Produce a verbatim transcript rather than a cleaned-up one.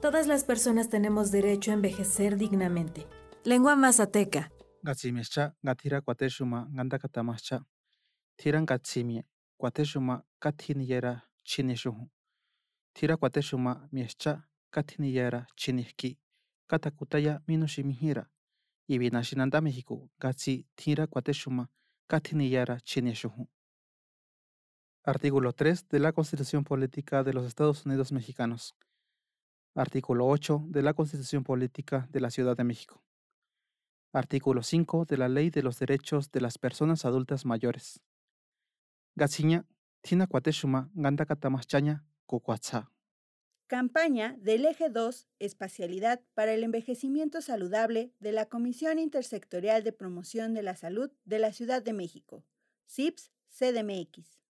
Todas las personas tenemos derecho a envejecer dignamente. Lengua mazateca. Gatzimiescha, gatira cuateshuma, ganda katamascha. Tiran gatzimie, cuateshuma, katiniyera, chinishuhu. Tira cuateshuma, miescha, katiniyera, chinihki. Katakutaya, minushimihira. Y vinashinanda México, gatsi, tira cuateshuma, katiniyera, chinishuhu. Artículo tres de la Constitución Política de los Estados Unidos Mexicanos. Artículo ocho de la Constitución Política de la Ciudad de México. Artículo cinco de la Ley de los Derechos de las Personas Adultas Mayores. Gatsiña, tina cuateshuma, ganda katamaschaña, kukuatza. Campaña del Eje dos, Espacialidad para el Envejecimiento Saludable de la Comisión Intersectorial de Promoción de la Salud de la Ciudad de México, C I P S C D M X.